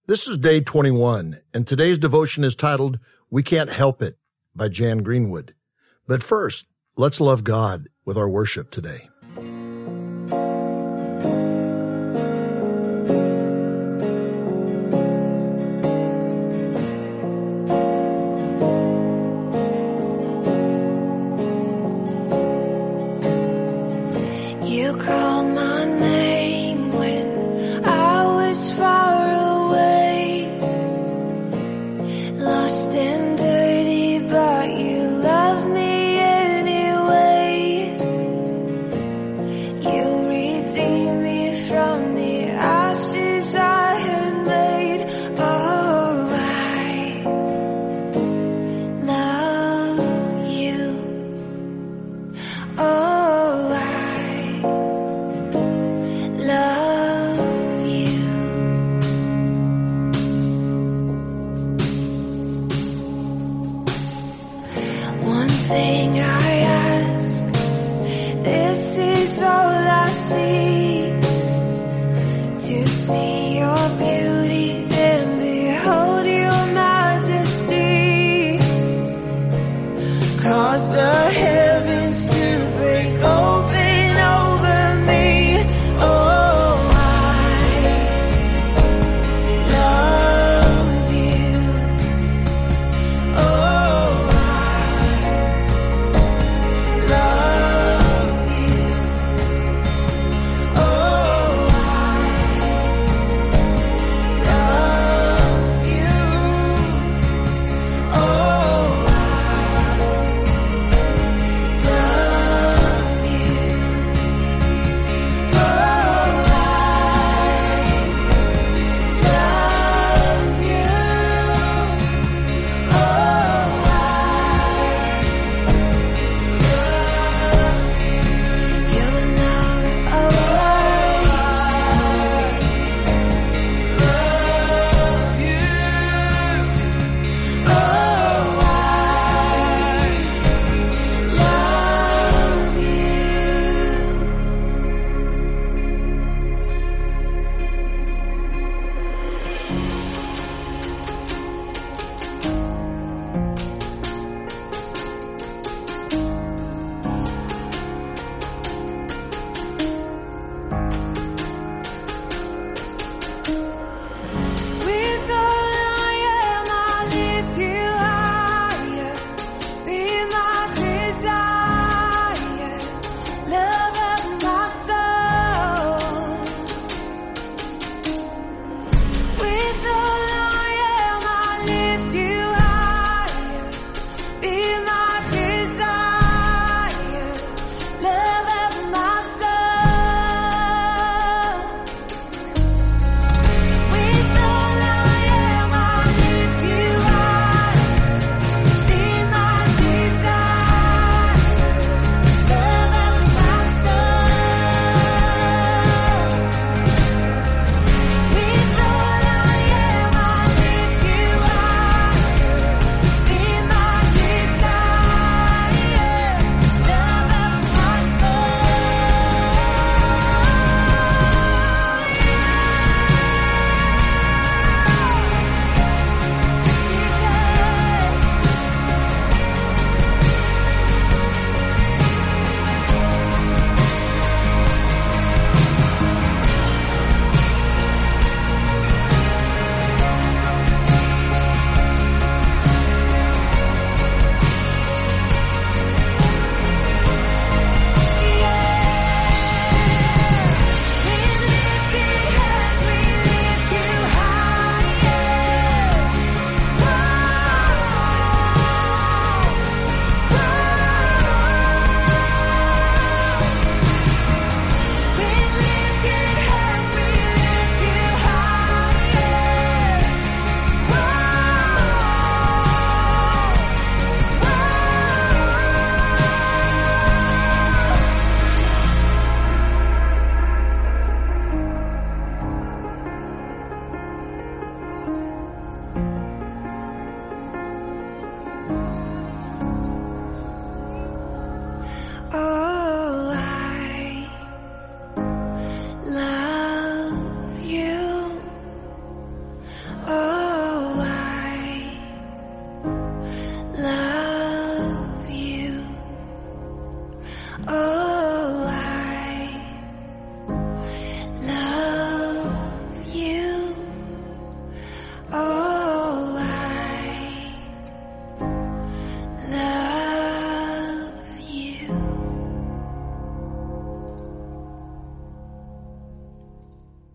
This is day 21, and today's devotion is titled, We Can't Help It, by Jan Greenwood. But first, let's love God with our worship today. You called my name when I was far away, lost and dirty, but you loved me anyway. You redeemed me from the ashes I had made. Oh, I love you. Oh, I love you. One thing I ask, this is all I see, to see your beauty and behold your majesty. Cause the heavens to break open over me. Oh, I love you. Oh, I love you.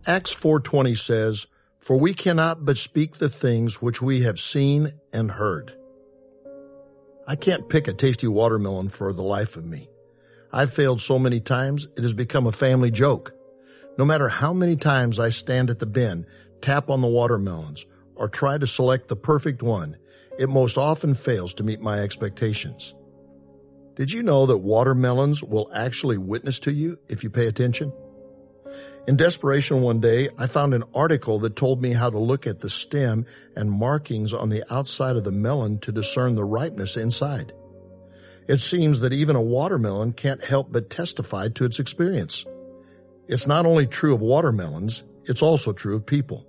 Acts 4:20 says, "For we cannot but speak the things which we have seen and heard." I can't pick a tasty watermelon for the life of me. I've failed so many times, it has become a family joke. No matter how many times I stand at the bin, tap on the watermelons, or try to select the perfect one, it most often fails to meet my expectations. Did you know that watermelons will actually witness to you if you pay attention? In desperation one day, I found an article that told me how to look at the stem and markings on the outside of the melon to discern the ripeness inside. It seems that even a watermelon can't help but testify to its experience. It's not only true of watermelons, it's also true of people.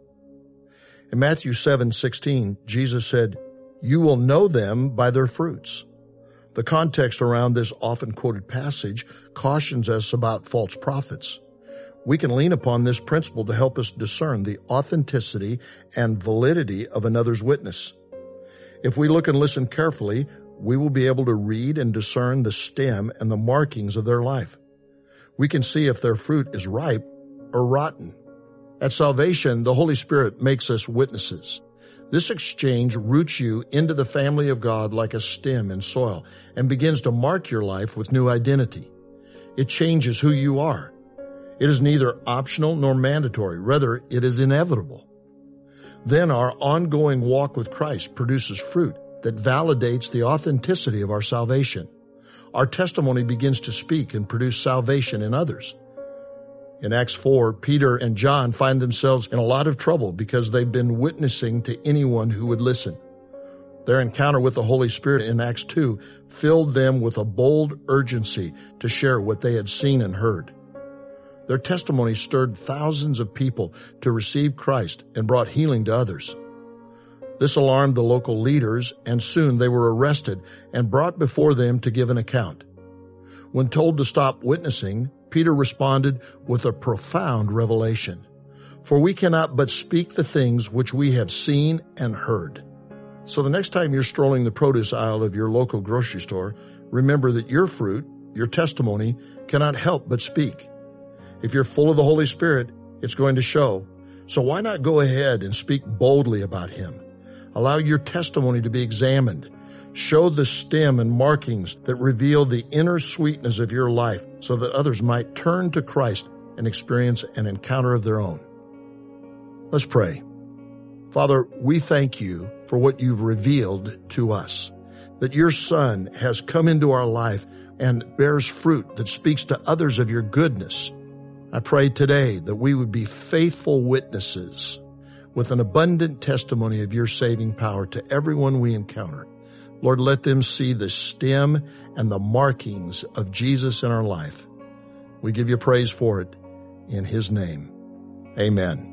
In Matthew 7:16, Jesus said, "You will know them by their fruits." The context around this often quoted passage cautions us about false prophets. We can lean upon this principle to help us discern the authenticity and validity of another's witness. If we look and listen carefully, we will be able to read and discern the stem and the markings of their life. We can see if their fruit is ripe or rotten. At salvation, the Holy Spirit makes us witnesses. This exchange roots you into the family of God like a stem in soil and begins to mark your life with new identity. It changes who you are. It is neither optional nor mandatory. Rather, it is inevitable. Then our ongoing walk with Christ produces fruit that validates the authenticity of our salvation. Our testimony begins to speak and produce salvation in others. In Acts 4, Peter and John find themselves in a lot of trouble because they've been witnessing to anyone who would listen. Their encounter with the Holy Spirit in Acts 2 filled them with a bold urgency to share what they had seen and heard. Their testimony stirred thousands of people to receive Christ and brought healing to others. This alarmed the local leaders, and soon they were arrested and brought before them to give an account. When told to stop witnessing, Peter responded with a profound revelation. "For we cannot but speak the things which we have seen and heard." So the next time you're strolling the produce aisle of your local grocery store, remember that your fruit, your testimony, cannot help but speak. If you're full of the Holy Spirit, it's going to show. So why not go ahead and speak boldly about Him? Allow your testimony to be examined. Show the stem and markings that reveal the inner sweetness of your life so that others might turn to Christ and experience an encounter of their own. Let's pray. Father, we thank you for what you've revealed to us, that your Son has come into our life and bears fruit that speaks to others of your goodness. I pray today that we would be faithful witnesses with an abundant testimony of your saving power to everyone we encounter. Lord, let them see the stem and the markings of Jesus in our life. We give you praise for it in His name. Amen.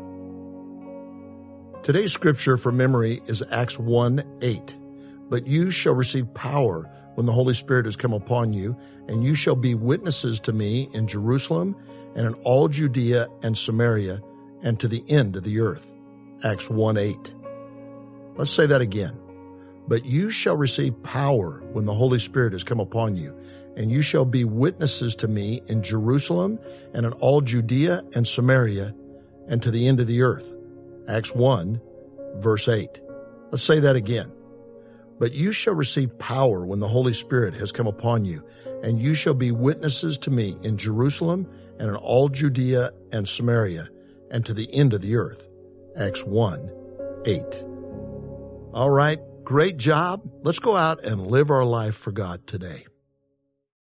Today's scripture for memory is Acts 1:8. "But you shall receive power when the Holy Spirit has come upon you, and you shall be witnesses to me in Jerusalem and in all Judea and Samaria and to the end of the earth." Acts 1:8. Let's say that again. "But you shall receive power when the Holy Spirit has come upon you, and you shall be witnesses to me in Jerusalem and in all Judea and Samaria and to the end of the earth." Acts 1, verse 8. Let's say that again. "But you shall receive power when the Holy Spirit has come upon you, and you shall be witnesses to me in Jerusalem and in all Judea and Samaria and to the end of the earth." Acts 1:8. All right, great job. Let's go out and live our life for God today.